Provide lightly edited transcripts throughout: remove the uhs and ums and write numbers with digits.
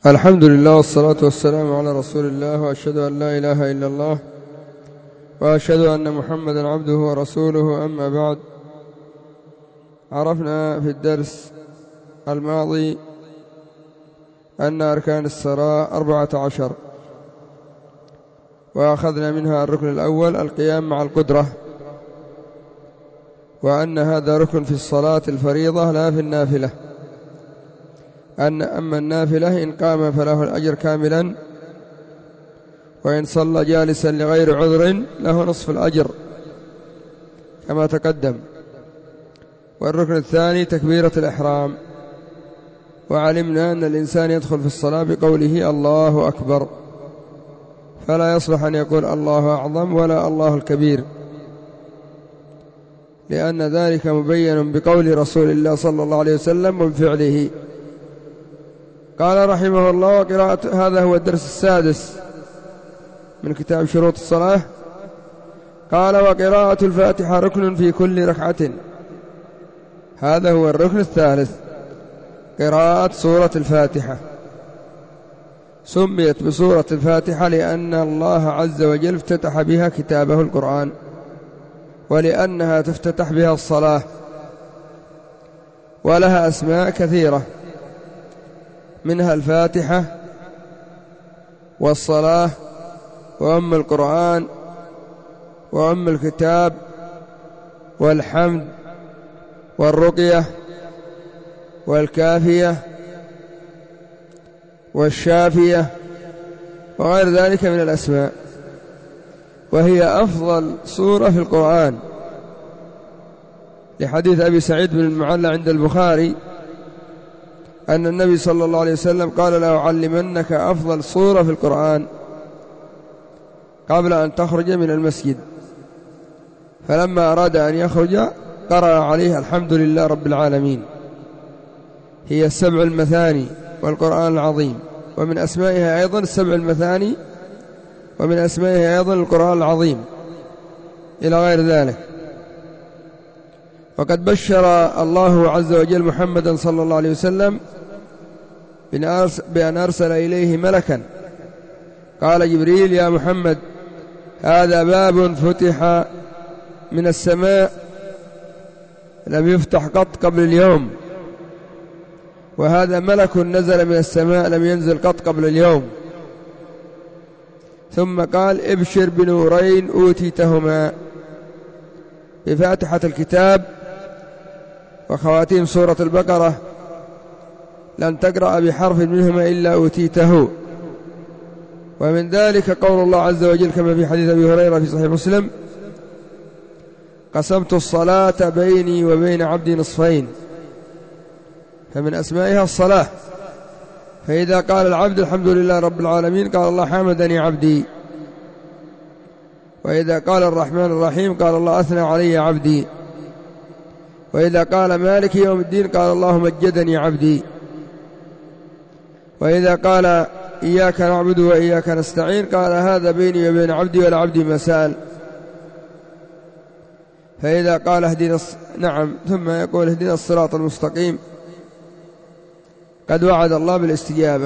الحمد لله والصلاة والسلام على رسول الله، وأشهد أن لا إله إلا الله، وأشهد أن محمدا عبده ورسوله. أما بعد، عرفنا في الدرس الماضي أن أركان الصلاة 14، وأخذنا منها الركن الأول القيام مع القدرة، وأن هذا ركن في الصلاة الفريضة لا في النافلة، أما النافلة إن قام فله الأجر كاملا، وإن صلى جالسا لغير عذر له نصف الأجر كما تقدم. والركن الثاني تكبيرة الإحرام، وعلمنا أن الإنسان يدخل في الصلاة بقوله الله أكبر، فلا يصلح أن يقول الله أعظم ولا الله الكبير، لأن ذلك مبين بقول رسول الله صلى الله عليه وسلم وبفعله. قال رحمه الله: وقراءة. هذا هو الدرس السادس من كتاب شروط الصلاة. قال: وقراءة الفاتحة ركن في كل ركعة. هذا هو الركن الثالث، قراءة سورة الفاتحة. سميت بسورة الفاتحة لأن الله عز وجل افتتح بها كتابه القرآن، ولأنها تفتتح بها الصلاة، ولها أسماء كثيرة، منها الفاتحة والصلاة وأم القرآن وأم الكتاب والحمد والرقية والكافية والشافية وغير ذلك من الأسماء، وهي أفضل سورة في القرآن، لحديث أبي سعيد بن المعلى عند البخاري أن النبي صلى الله عليه وسلم قال: لأعلمنك أفضل سورة في القرآن قبل أن تخرج من المسجد. فلما أراد أن يخرج قرأ عليه الحمد لله رب العالمين. هي 7 المثاني والقرآن العظيم، ومن أسمائها أيضا 7 المثاني، ومن أسمائها أيضا القرآن العظيم، إلى غير ذلك. وقد بشر الله عز وجل محمدا صلى الله عليه وسلم بأن أرسل إليه ملكا. قال جبريل: يا محمد، هذا باب فتح من السماء لم يفتح قط قبل اليوم، وهذا ملك نزل من السماء لم ينزل قط قبل اليوم. ثم قال: ابشر بنورين أوتيتهما، بفاتحة الكتاب وخواتيم سورة البقرة، لن تقرأ بحرف منهما إلا أوتيته. ومن ذلك قول الله عز وجل كما في حديث أبي هريرة في صحيح مسلم: قسمت الصلاة بيني وبين عبدي نصفين. فمن أسمائها الصلاة، فإذا قال العبد الحمد لله رب العالمين قال الله حمدني عبدي، وإذا قال الرحمن الرحيم قال الله أثنى علي عبدي، وإذا قال مالك يوم الدين قال الله مجدني عبدي، وإذا قال إياك نعبد وإياك نستعين قال هذا بيني وبين عبدي ولعبدي ما سأل. فإذا قال اهدنا ثم يقول اهدنا الصراط المستقيم، قد وعد الله بالاستجابة.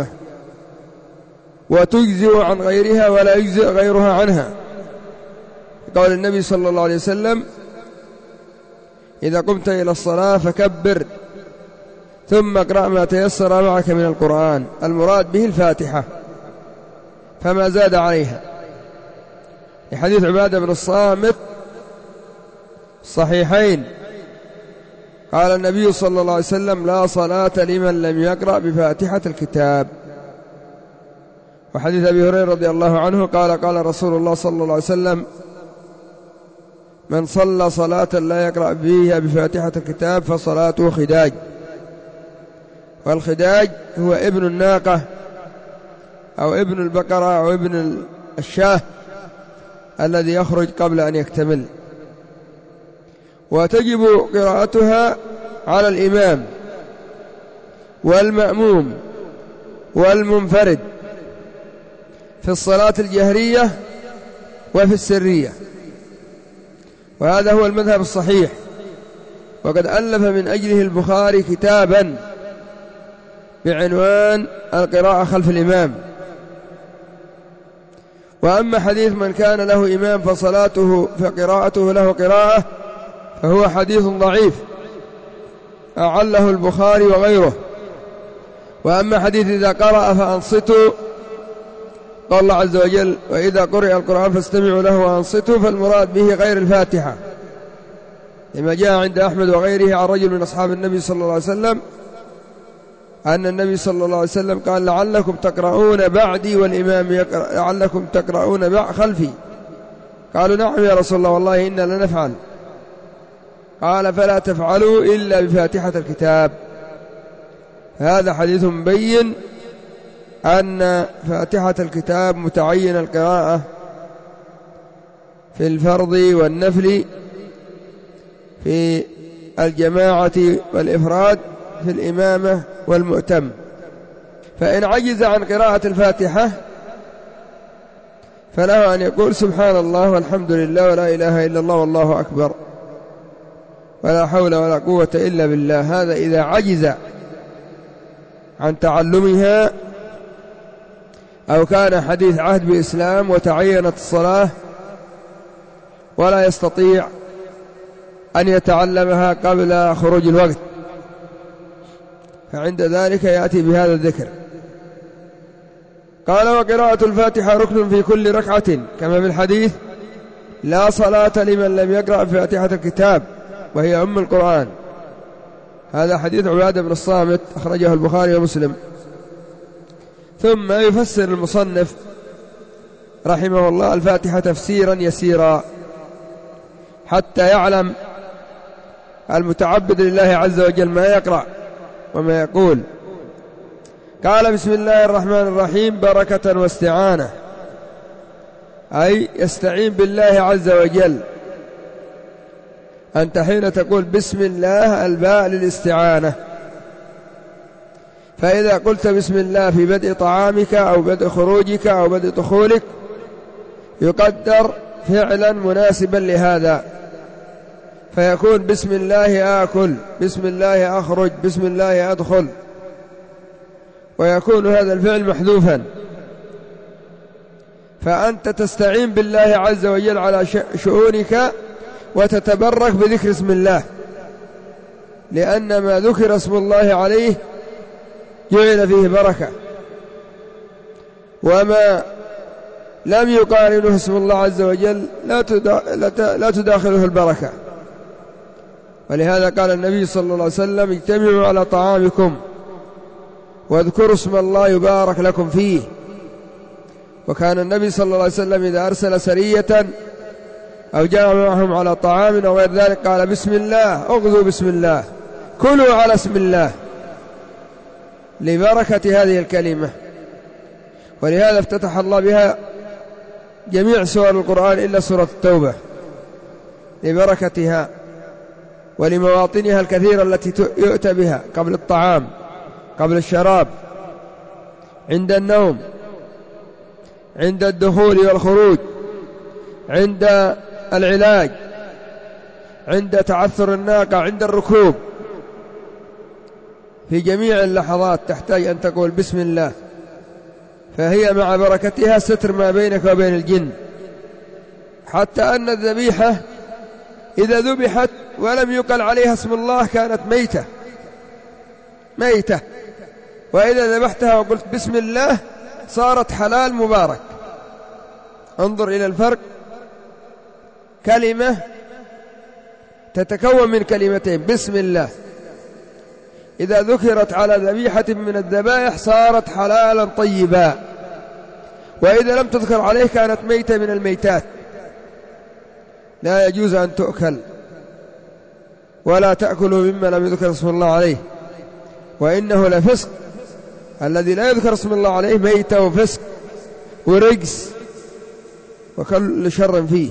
وتجزئ عن غيرها ولا يجزئ غيرها عنها، قول النبي صلى الله عليه وسلم: إذا قمت إلى الصلاة فكبر ثم اقرأ ما تيسر معك من القرآن. المراد به الفاتحة، فما زاد عليها، لحديث عبادة بن الصامت صحيحين قال النبي صلى الله عليه وسلم: لا صلاة لمن لم يقرأ بفاتحة الكتاب. وحديث أبي هريرة رضي الله عنه قال: قال رسول الله صلى الله عليه وسلم: من صلى صلاة لا يقرأ فيها بفاتحة الكتاب فصلاته خداج. والخداج هو ابن الناقة أو ابن البقرة أو ابن الشاه الذي يخرج قبل أن يكتمل. وتجب قراءتها على الإمام والمأموم والمنفرد في الصلاة الجهرية وفي السرية، وهذا هو المذهب الصحيح. وقد ألف من أجله البخاري كتابا بعنوان القراءة خلف الإمام. وأما حديث من كان له إمام فقراءته له قراءة فهو حديث ضعيف أعله البخاري وغيره. وأما حديث إذا قرأ فأنصتوا، قال الله عز وجل وإذا قرئ القرآن فاستمعوا له وأنصتوا، فالمراد به غير الفاتحة، لما جاء عند أحمد وغيره عن رجل من أصحاب النبي صلى الله عليه وسلم أن النبي صلى الله عليه وسلم قال لعلكم تقرؤون بعدي والإمام يقرأ، لعلكم تقرؤون خلفي. قالوا نعم يا رسول الله والله إنا لنفعل. قال فلا تفعلوا إلا بفاتحة الكتاب. هذا حديث مبين أن فاتحة الكتاب متعين القراءة في الفرض والنفل، في الجماعة والإفراد، في الإمامة والمؤتم. فإن عجز عن قراءة الفاتحة فله أن يقول سبحان الله والحمد لله ولا إله إلا الله والله أكبر ولا حول ولا قوة إلا بالله. هذا إذا عجز عن تعلمها أو كان حديث عهد بإسلام وتعينت الصلاة ولا يستطيع أن يتعلمها قبل خروج الوقت، فعند ذلك يأتي بهذا الذكر. قال وقراءة الفاتحة ركن في كل ركعة كما في الحديث لا صلاة لمن لم يقرأ فاتحة الكتاب وهي أم القرآن. هذا حديث عبادة بن الصامت أخرجه البخاري ومسلم. ثم يفسر المصنف رحمه الله الفاتحة تفسيرا يسيرا حتى يعلم المتعبد لله عز وجل ما يقرأ وما يقول. قال بسم الله الرحمن الرحيم بركة واستعانة، أي يستعين بالله عز وجل. أنت حين تقول بسم الله الباء للاستعانة، فإذا قلت بسم الله في بدء طعامك أو بدء خروجك أو بدء دخولك يقدر فعلا مناسبا لهذا، فيكون بسم الله آكل، بسم الله أخرج، بسم الله أدخل، ويكون هذا الفعل محذوفا. فأنت تستعين بالله عز وجل على شؤونك وتتبرك بذكر اسم الله، لأن ما ذكر اسم الله عليه جعل فيه بركة، وما لم يقارنه اسم الله عز وجل لا تداخله البركة. ولهذا قال النبي صلى الله عليه وسلم اجتمعوا على طعامكم واذكروا اسم الله يبارك لكم فيه. وكان النبي صلى الله عليه وسلم إذا أرسل سرية أو جاء معهم على طعام أو غير ذلك قال بسم الله، اغذوا بسم الله، كلوا على اسم الله، لبركة هذه الكلمة. ولهذا افتتح الله بها جميع سور القرآن إلا سورة التوبة لبركتها ولمواطنها الكثيرة التي يؤتى بها قبل الطعام، قبل الشراب، عند النوم، عند الدخول والخروج، عند العلاج، عند تعثر الناقة، عند الركوب. في جميع اللحظات تحتاج أن تقول بسم الله، فهي مع بركتها ستر ما بينك وبين الجن. حتى أن الذبيحة إذا ذبحت ولم يقل عليها اسم الله كانت ميتة، وإذا ذبحتها وقلت بسم الله صارت حلال مبارك. انظر إلى الفرق، كلمة تتكون من كلمتين بسم الله إذا ذكرت على ذبيحة من الذبائح صارت حلالا طيبا، وإذا لم تذكر عليه كانت ميتة من الميتات لا يجوز أن تؤكل، ولا تأكلوا مما لم يذكر اسم الله عليه، وإنه لفسق. الذي لا يذكر اسم الله عليه ميتة وفسق ورجس وكل شر فيه.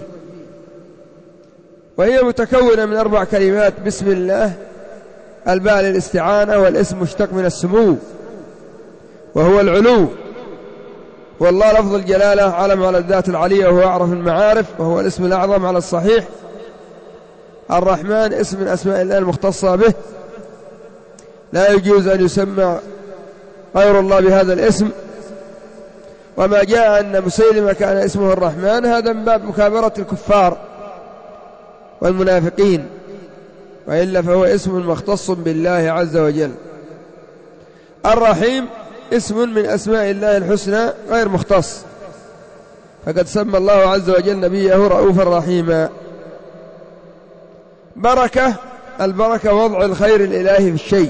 وهي متكونة من 4 كلمات: بسم الله، الباء للاستعانة، والاسم مشتق من السمو وهو العلو، والله لفظ الجلالة علم على الذات العلية وهو أعرف المعارف وهو الاسم الأعظم على الصحيح. الرحمن اسم من أسماء الله المختصة به، لا يجوز أن يسمى غير الله بهذا الاسم. وما جاء أن مسيلمة كان اسمه الرحمن هذا من باب مكابرة الكفار والمنافقين، وإلا فهو اسم مختص بالله عز وجل. الرحيم اسم من أسماء الله الحسنى غير مختص، فقد سمى الله عز وجل نبيه رؤوفا رحيما. بركة، البركة وضع الخير الإلهي في الشيء،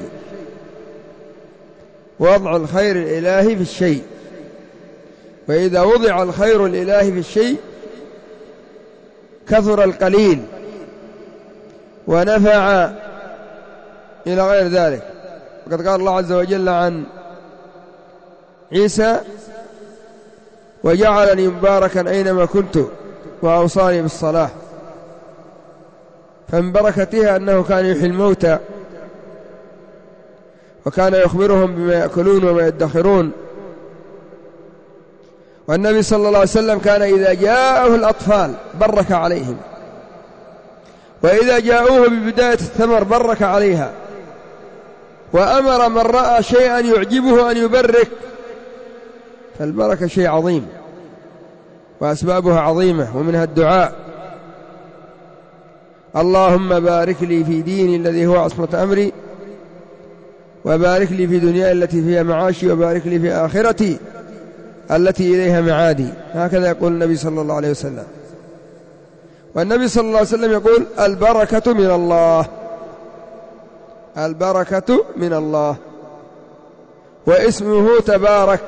وضع الخير الإلهي في الشيء، وإذا وضع الخير الإلهي في الشيء كثر القليل ونفع إلى غير ذلك. وقد قال الله عز وجل عن عيسى: وجعلني مباركا أينما كنت وأوصاني بالصلاة. فمن بركتها أنه كان يحيي الموتى، وكان يخبرهم بما يأكلون وما يدخرون. والنبي صلى الله عليه وسلم كان إذا جاءه الأطفال برك عليهم، وإذا جاءوه ببداية الثمر برك عليها، وأمر من رأى شيئا يعجبه أن يبرك. فالبركة شيء عظيم وأسبابها عظيمة، ومنها الدعاء: اللهم بارك لي في ديني الذي هو عصمة أمري، وبارك لي في دنياي التي فيها معاشي، وبارك لي في آخرتي التي إليها معادي. هكذا يقول النبي صلى الله عليه وسلم. والنبي صلى الله عليه وسلم يقول: البركة من الله، البركة من الله. واسمه تبارك،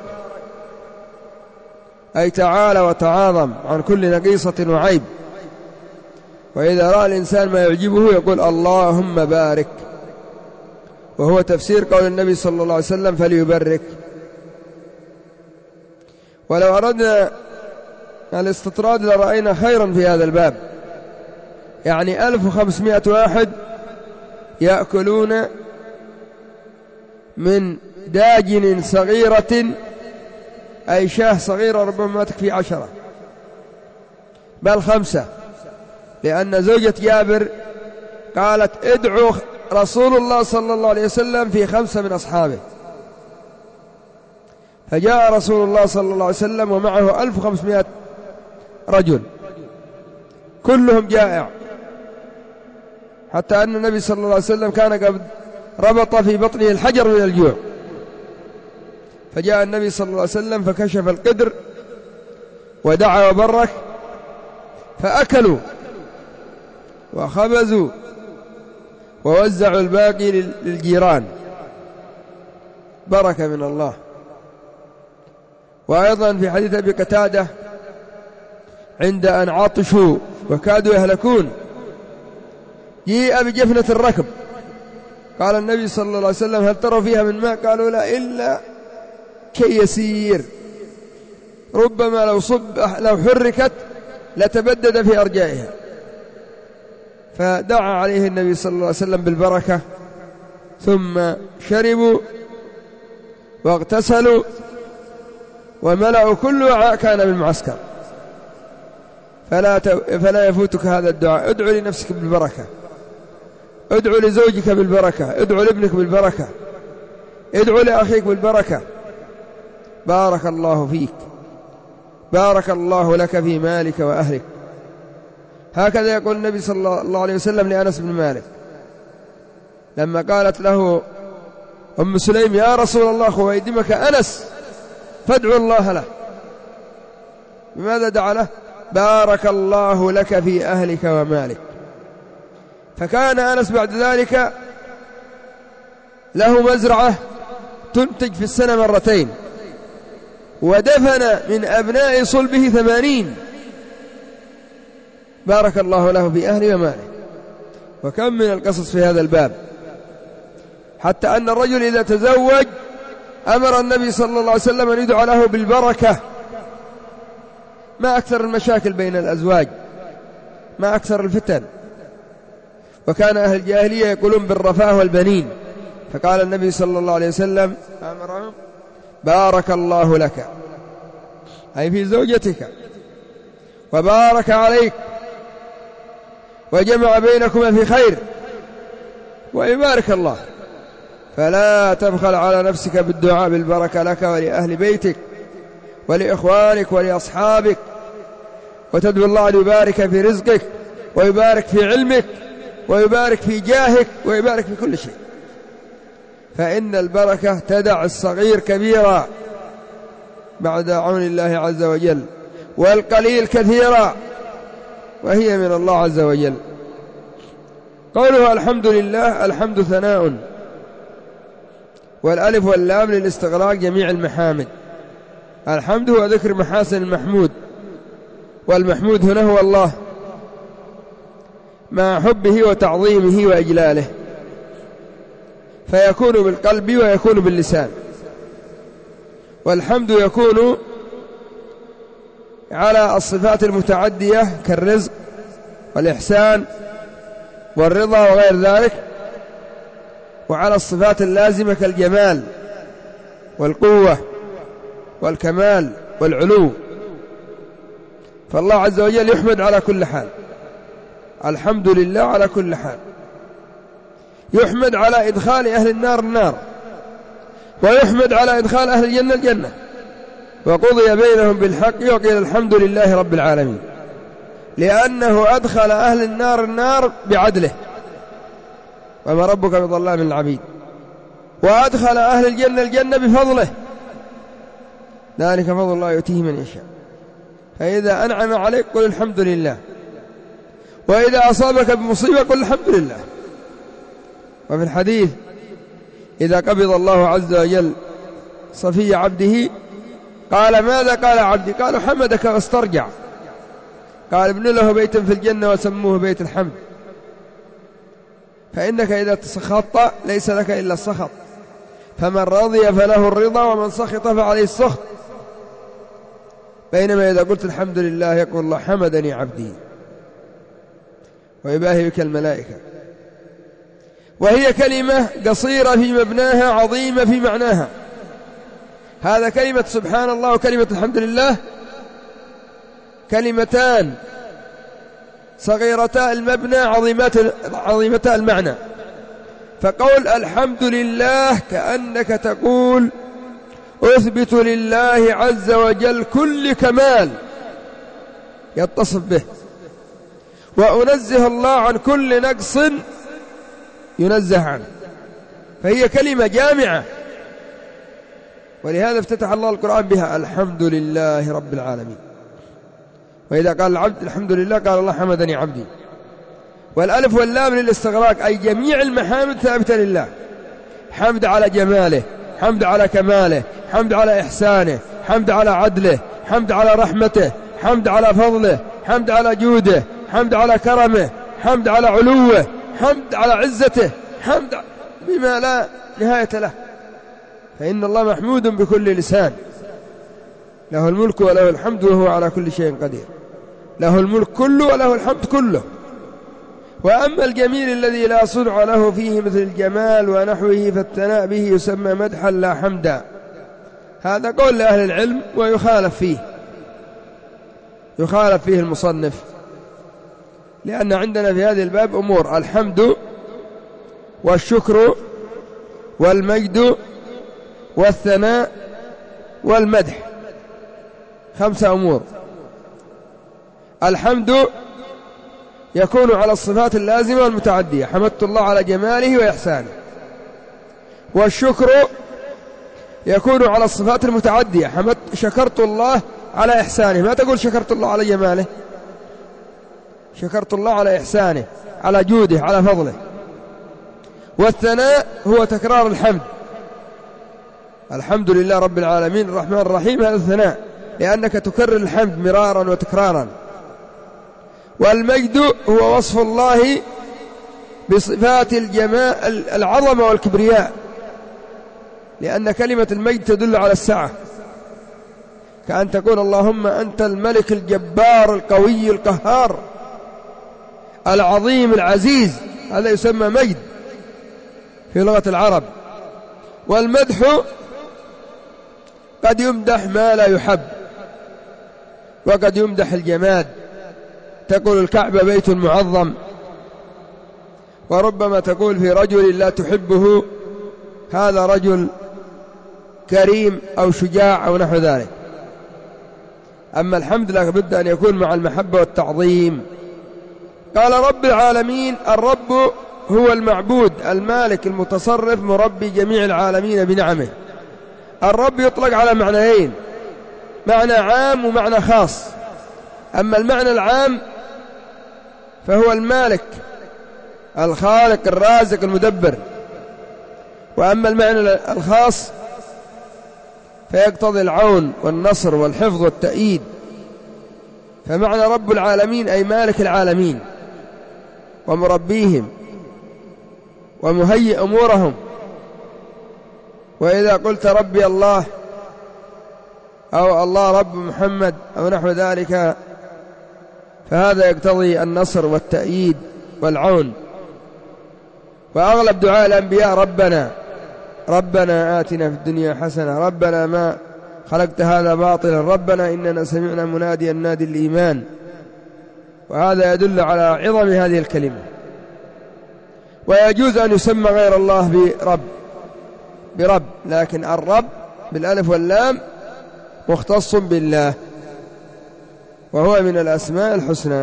أي تعالى وتعاظم عن كل نقيصة وعيب. وإذا رأى الإنسان ما يعجبه يقول: اللهم بارك، وهو تفسير قول النبي صلى الله عليه وسلم: فليبرك. ولو أردنا الاستطراد لرأينا خيرا في هذا الباب، يعني 1500 واحد يأكلون من داجن صغيرة، أي شاه صغيرة ربما ما تكفي 10 بل 5، لأن زوجة جابر قالت: ادعو رسول الله صلى الله عليه وسلم في 5 من أصحابه. فجاء رسول الله صلى الله عليه وسلم ومعه 1500 رجل كلهم جائع، حتى أن النبي صلى الله عليه وسلم كان قد ربط في بطنه الحجر من الجوع. فجاء النبي صلى الله عليه وسلم فكشف القدر ودعا وبرك، فأكلوا وخبزوا ووزعوا الباقي للجيران. بركة من الله. وأيضا في حديث أبي قتادة: عند أن عطشوا وكادوا يهلكون جيء بجفنة الركب، قال النبي صلى الله عليه وسلم: هل ترى فيها من ماء؟ قالوا: لا، إلا كي يسير، ربما لو حركت لتبدد في أرجائها. فدعا عليه النبي صلى الله عليه وسلم بالبركة، ثم شربوا واغتسلوا وملأوا كل وعاء كان بالمعسكر. فلا يفوتك هذا الدعاء. ادعو لنفسك بالبركة، ادعو لزوجك بالبركة، ادعو لابنك بالبركة، ادعو لأخيك بالبركة. بارك الله فيك، بارك الله لك في مالك وأهلك. هكذا يقول النبي صلى الله عليه وسلم لأنس بن مالك لما قالت له أم سليم: يا رسول الله خويدمك أنس فادعو الله له. بماذا دعا له؟ بارك الله لك في أهلك ومالك. فكان أنس بعد ذلك له مزرعة تنتج في السنة 2 مرات، ودفن من أبناء صلبه 80. بارك الله له في أهله وماله. وكم من القصص في هذا الباب، حتى أن الرجل إذا تزوج أمر النبي صلى الله عليه وسلم أن يدعى له بالبركة. ما أكثر المشاكل بين الأزواج، ما أكثر الفتن. وكان أهل الجاهلية يقولون بالرفاه والبنين، فقال النبي صلى الله عليه وسلم أمرهم: بارك الله لك، أي في زوجتك، وبارك عليك، وجمع بينكما في خير، ويبارك الله. فلا تبخل على نفسك بالدعاء بالبركة لك ولأهل بيتك ولإخوانك ولأصحابك، وتدعو الله أن يبارك في رزقك ويبارك في علمك ويبارك في جاهك ويبارك في كل شيء، فإن البركة تدع الصغير كبيرا بعد عون الله عز وجل، والقليل كثيرا، وهي من الله عز وجل. قوله الحمد لله، الحمد ثناء، والألف واللام للاستغراق جميع المحامد. الحمد هو ذكر محاسن المحمود، والمحمود هنا هو الله مع حبه وتعظيمه وإجلاله، فيكون بالقلب ويكون باللسان. والحمد يكون على الصفات المتعدية كالرزق والإحسان والرضا وغير ذلك، وعلى الصفات اللازمة كالجمال والقوة والكمال والعلو. فالله عز وجل يحمد على كل حال، الحمد لله على كل حال. يحمد على إدخال أهل النار النار، ويحمد على إدخال أهل الجنة الجنة، وقضي بينهم بالحق وقيل الحمد لله رب العالمين، لأنه أدخل أهل النار النار بعدله، وما ربك بظلام للعبيد، وأدخل أهل الجنة الجنة بفضله، ذلك فضل الله يؤتيه من يشاء. فإذا أنعم عليك قل الحمد لله، وإذا أصابك بمصيبة قل الحمد لله. وفي الحديث إذا قبض الله عز وجل صفي عبده قال ماذا قال عبدي؟ قالوا حمدك واسترجع. قال ابن له بيتا في الجنة وسموه بيت الحمد، فإنك إذا تسخطت ليس لك إلا السخط، فمن رضي فله الرضا ومن سخط فعليه السخط. بينما إذا قلت الحمد لله يقول الله حمدني عبدي، ويباهي بك الملائكة. وهي كلمة قصيرة في مبناها عظيمة في معناها. هذا كلمة سبحان الله وكلمة الحمد لله كلمتان صغيرتا المبنى عظيمتا المعنى. فقول الحمد لله كأنك تقول أثبت لله عز وجل كل كمال يتصف به، وأنزه الله عن كل نقص ينزه عنه، فهي كلمة جامعة. ولهذا افتتح الله القرآن بها الحمد لله رب العالمين. وإذا قال العبد الحمد لله قال الله حمدني عبدي. والألف واللام للاستغراق، أي جميع المحامد ثابتة لله، حمد على جماله، حمد على كماله، حمد على إحسانه، حمد على عدله، حمد على رحمته، حمد على فضله، حمد على جوده، حمد على كرمه، حمد على علوه، حمد على عزته، حمد بما لا نهاية له. فإن الله محمود بكل لسان، له الملك وله الحمد وهو على كل شيء قدير، له الملك كله وله الحمد كله. وأما الجميل الذي لا صنع له فيه مثل الجمال ونحوه فالثناء به يسمى مدحا لا حمدا. هذا قول لأهل العلم ويخالف فيه المصنف، لأن عندنا في هذه الباب أمور: الحمد والشكر والمجد والثناء والمدح، 5 أمور. الحمد يكون على الصفات اللازمة والمتعدية، حمدت الله على جماله وإحسانه. والشكر يكون على الصفات المتعدية، شكرت الله على إحسانه، ما تقول شكرت الله على جماله، شكرت الله على إحسانه، على جوده، على فضله. والثناء هو تكرار الحمد، الحمد لله رب العالمين الرحمن الرحيم، هذا الثناء، لأنك تكرر الحمد مرارا وتكرارا. والمجد هو وصف الله بصفات العظمة والكبرياء، لأن كلمة المجد تدل على السعة، كأن تقول اللهم أنت الملك الجبار القوي القهار العظيم العزيز، هذا يسمى مجد في لغة العرب. والمدح قد يمدح ما لا يحب، وقد يمدح الجماد، تقول الكعبة بيت معظم، وربما تقول في رجل لا تحبه هذا رجل كريم أو شجاع أو نحو ذلك. أما الحمد لا بد أن يكون مع المحبة والتعظيم. قال رب العالمين، الرب هو المعبود المالك المتصرف مربي جميع العالمين بنعمه. الرب يطلق على معنيين، معنى عام ومعنى خاص. أما المعنى العام فهو المالك الخالق الرازق المدبر، وأما المعنى الخاص فيقتضي العون والنصر والحفظ والتأييد. فمعنى رب العالمين أي مالك العالمين ومربيهم ومهيئ أمورهم. وإذا قلت ربي الله أو الله رب محمد أو نحو ذلك فهذا يقتضي النصر والتأييد والعون. وأغلب دعاء الأنبياء ربنا آتنا في الدنيا حسنة، ربنا ما خلقت هذا باطلا، ربنا إننا سمعنا مناديا نادي الإيمان. وهذا يدل على عظم هذه الكلمة. ويجوز أن يسمى غير الله برب، لكن الرب بالألف واللام مختص بالله، وهو من الأسماء الحسنى.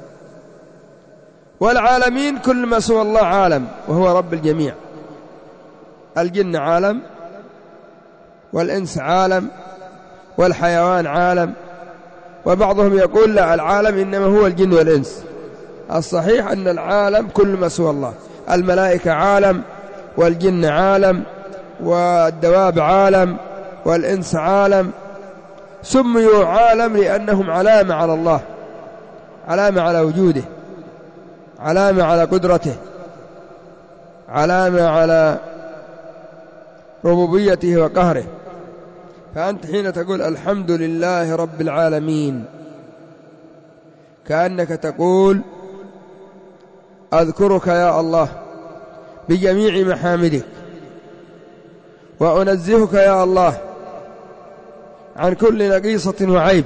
والعالمين كل ما سوى الله عالم، وهو رب الجميع. الجن عالم، والإنس عالم، والحيوان عالم. وبعضهم يقول لا، العالم إنما هو الجن والإنس. الصحيح أن العالم كل ما سوى الله. الملائكة عالم، والجن عالم، والدواب عالم، والإنس عالم. سميوا عالم لأنهم علامة على الله، علامة على وجوده، علامة على قدرته، علامة على ربوبيته وقهره. فأنت حين تقول الحمد لله رب العالمين كأنك تقول أذكرك يا الله بجميع محامدك، وأنزهك يا الله عن كل نقيصة وعيب،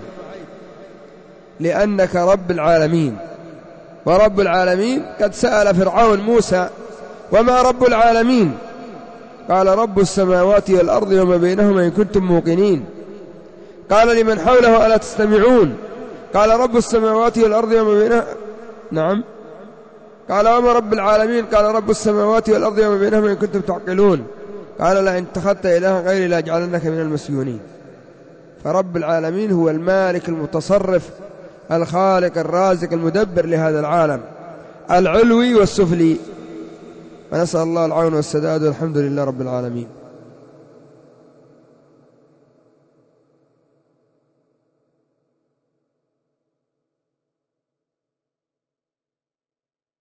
لأنك رب العالمين. ورب العالمين قد سأل فرعون موسى وما رب العالمين؟ قال رب السماوات والأرض وما بينهما إن كنتم موقنين. قال لمن حوله ألا تستمعون؟ قال رب السماوات والأرض وما بينهما نعم. قال وما رب العالمين؟ قال رب السماوات والأرض وما بينهما إن كنتم تعقلون. قال لئن اتخذت إلها غيري لأجعلنك من المسجونين. فرب العالمين هو المالك المتصرف الخالق الرازق المدبر لهذا العالم العلوي والسفلي. ونسأل الله العون والسداد، والحمد لله رب العالمين.